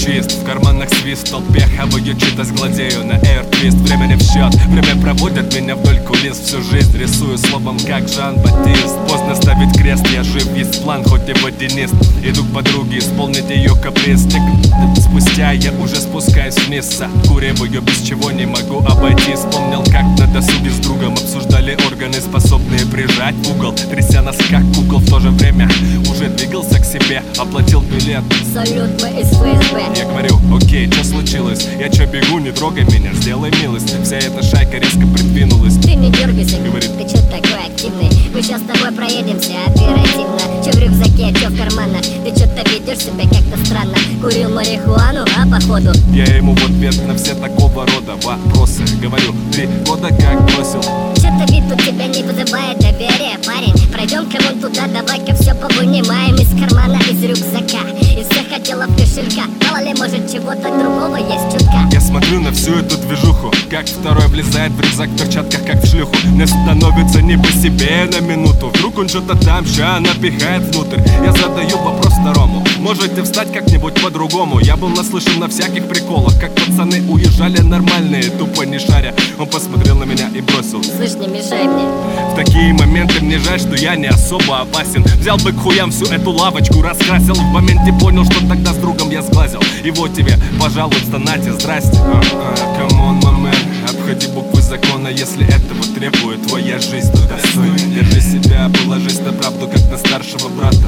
чист, в карманах свист, в толпе хаваю, читас гладею на Air-твист. Время не в счет, время проводит меня вдоль кулис. Всю жизнь рисую словом, как Жан-Батист. Поздно ставить крест, я жив, есть план, хоть и водянист. Иду к подруге, исполнить ее каприз. Спустя я уже спускаюсь вниз, куриваю, без чего не могу обойти. Вспомнил, как на досуге с другом обсуждали органы, способные прижать в угол, тряся нас как кукол. В то же время уже двигался к себе, оплатил билет. Салют, мы из ФСБ. Я говорю, окей, что случилось? Я чё бегу, не трогай меня, сделай милость. Вся эта шайка резко придвинулась. Ты не дергайся, говорит, ты чё такой активный? Мы сейчас с тобой проедемся оперативно. Чё в рюкзаке, чё в карманах? Ты чё-то ведешь себя как-то странно. Курил марихуану, а походу я ему в ответ на все такого рода вопросы говорю, 3 года как бросил. Чё-то вид у тебя не вызывает доверия, парень. Пройдем-ка вон туда, давай-ка все повынимаем из кармана, из рюкзака, из всех отделов кошелька. Мало ли, может, чего-то другого есть чутка. Я смотрю на всю эту движуху, как второй влезает в рюкзак в перчатках, как в шлюху. Мне становится не по себе на минуту. Вдруг он что-то там ща напихает внутрь. Я задаю вопрос второму, можете встать как-нибудь по-другому? Я был наслышан на всяких приколах, как пацаны уезжали нормальные, тупо не шаря. Он посмотрел на меня и бросил: слышь, не мешай мне. в такие моменты мне жаль, что я не особо опасен. Взял бы к хуям всю эту лавочку, раскрасил. В моменте понял, что тогда с другом я сглазил. И вот тебе, пожалуйста, нате, здрасте. Камон, момент, обходи буквы закона, если этого требует твоя жизнь, то достойно. Держи себя, положись на правду, как на старшего брата.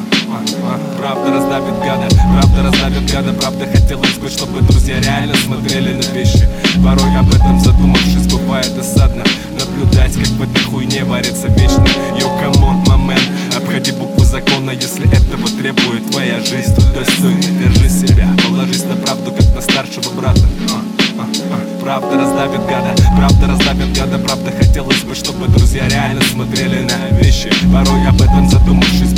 Правда раздавит гада, правда раздавит гада. Правда хотелось бы, чтобы друзья реально смотрели на вещи. Порой об этом задумавшись, бывает досадно наблюдать, как в этой хуйне варится вечно. Йо, камон, момент, обходи буквы закона, если этого требует твоя жизнь, то достойно. Держи себя, положись на правду, как на старшего брата. Правда раздавит гада, правда раздавит гада. Правда хотелось бы, чтобы друзья реально смотрели на вещи. Порой об этом задумавшись,